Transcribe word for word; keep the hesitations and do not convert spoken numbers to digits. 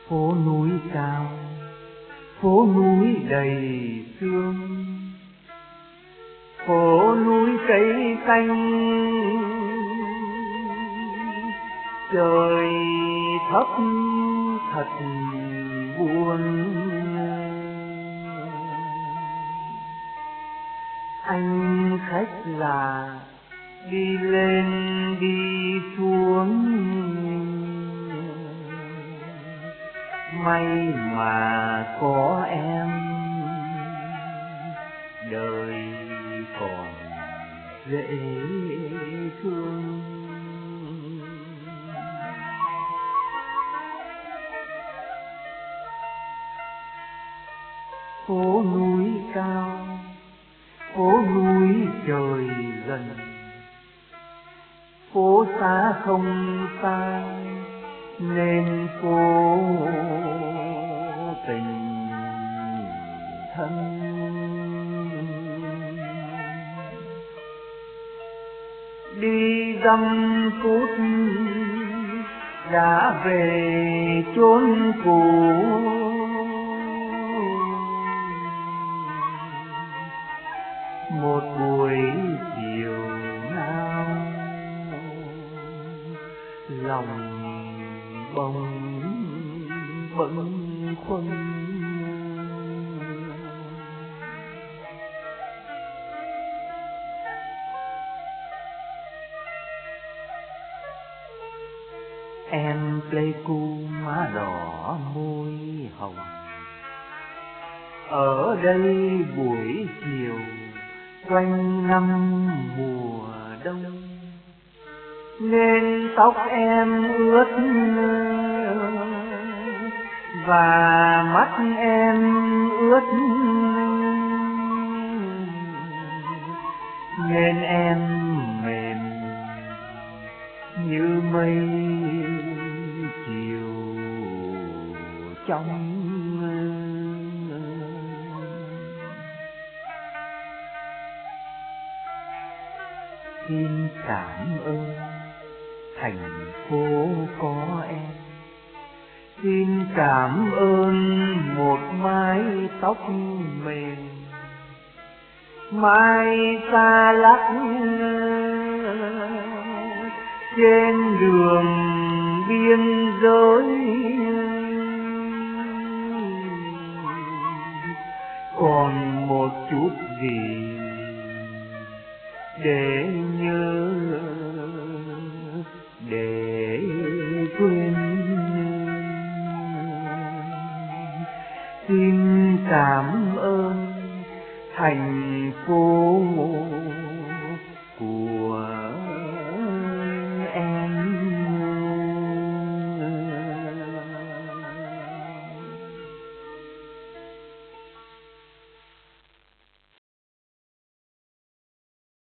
Phố núi cao, phố núi đầy sương, phố núi cây xanh, trời thấp thật buồn. Anh khách là đi lên đi xuống, may mà có em, đời còn dễ thương. Phố núi cao, phố núi trời gần, phố xa không xa nên phố tình thân. Đi dăm phút đã về chốn cũ, một buổi chiều nào lòng bỗng bâng khuâng. Em Pleiku má đỏ môi hồng, ở đây buổi chiều quanh năm mùa đông, nên tóc em ướt và mắt em ướt, nên em mềm như mây chiều trong. Xin cảm ơn thành phố có em, xin cảm ơn một mái tóc mềm, mai xa lắc trên đường biên giới. Còn một chút gì để nhớ, để quên. Xin cảm ơn thành phố